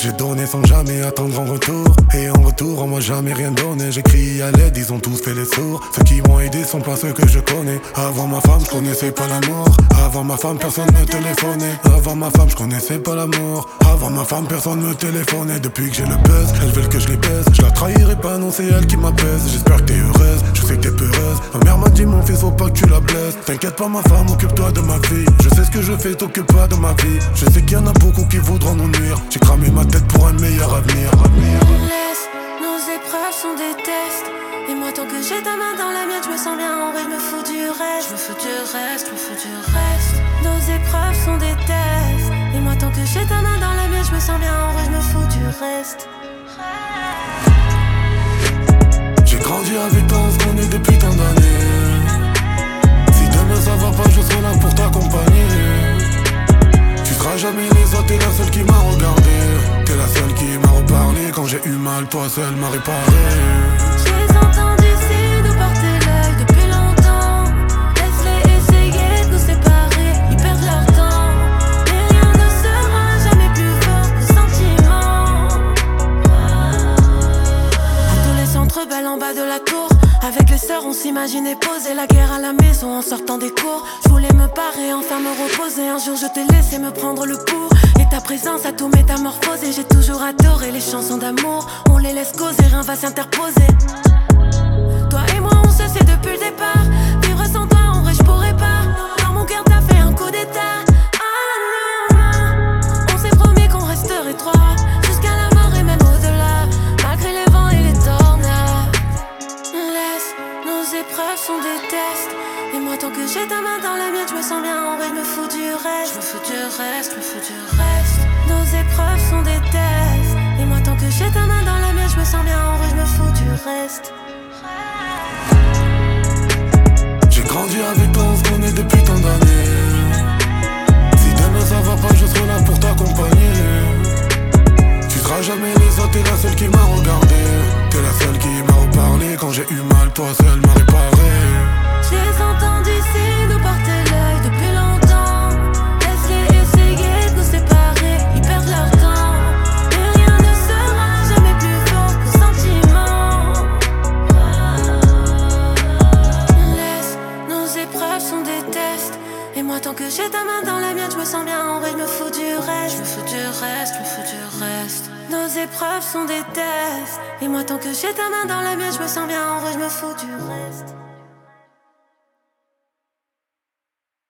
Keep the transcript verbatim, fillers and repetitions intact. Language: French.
J'ai donné sans jamais attendre en retour. Et en retour on m'a jamais rien donné. J'ai crié à l'aide, ils ont tous fait les sourds. Ceux qui m'ont aidé sont pas ceux que je connais. Avant ma femme je connaissais pas l'amour. Avant ma femme personne me téléphonait. Avant ma femme je connaissais pas l'amour. Avant ma femme personne me téléphonait. Depuis que j'ai le buzz, elles veulent que je les baise. Je la trahirai pas, non c'est elle qui m'apaise. J'espère que t'es heureuse, je sais que t'es peureuse. Ma mère m'a dit mon fils faut pas que tu la blesses. T'inquiète pas ma femme, occupe-toi de ma vie. Je sais ce que je fais, t'occupe pas de ma vie. Je sais qu'il y en a beaucoup qui voudront nous nuire. J'ai cramé ma tête pour un meilleur avenir. Laisse, nos épreuves sont des tests. Et moi tant que j'ai ta main dans la mienne, je me sens bien en vrai, je me fous du reste. Je me fous du reste, je me fous du reste. Nos épreuves sont des tests. Et moi tant que j'ai ta main dans la mienne, je me sens bien en vrai, je me fous du reste. J'ai grandi avec toi, on se connaît depuis tant d'années. Si demain ça va pas, je serai là pour t'accompagner. Tu seras jamais les autres, t'es la seule qui m'a regardé. T'es la seule qui m'a reparlé. Quand j'ai eu mal, toi seule m'a réparé. Je les entends d'ici nous porter l'œil depuis longtemps. Laisse-les essayer de nous séparer, ils perdent leur temps. Mais rien ne sera jamais plus fort que le sentiment. Adolescente rebelle en bas de la tour. Avec les sœurs on s'imaginait poser la guerre à la maison en sortant des cours. Je voulais me parer, enfin me reposer. Un jour je t'ai laissé me prendre le pouls. Et ta présence a tout métamorphosé. J'ai toujours adoré les chansons d'amour. On les laisse causer, rien va s'interposer. Toi et moi on se sait depuis le départ. Vivre sans toi en vrai je pourrais pas. Dans mon cœur t'as fait un coup d'état. Ah, non, non. On s'est promis qu'on resterait trois jusqu'à la mort et même au-delà. Malgré les vents et les tornades. Laisse, nos épreuves sont des tests. Et moi tant que j'ai ta main dans la mienne, je me sens bien en vrai, je me fous du reste. Je me fous du reste, je me fous du reste. Nos épreuves sont des tests. Et moi tant que j'ai ta main dans la mienne, je me sens bien en vrai, je me fous du reste. J'ai grandi avec toi, on se connaît depuis tant d'années. Si demain ça va pas, je serai là pour t'accompagner. Tu seras jamais les autres, t'es la seule qui m'a regardé. T'es la seule qui m'a reparlé. Quand j'ai eu mal, toi seule m'a réparé. Je les entends d'ici nous porter l'œil depuis longtemps. Laisse-les essayer de nous séparer, ils perdent leur temps. Mais rien ne sera jamais plus fort que le sentiment. Laisse, nos épreuves sont des tests. Et moi tant que j'ai ta main dans la mienne, je me sens bien en vrai, je me fous du reste. Je me fous du reste, je me fous du reste. Nos épreuves sont des tests. Et moi tant que j'ai ta main dans la mienne, je me sens bien en vrai, je me fous du reste.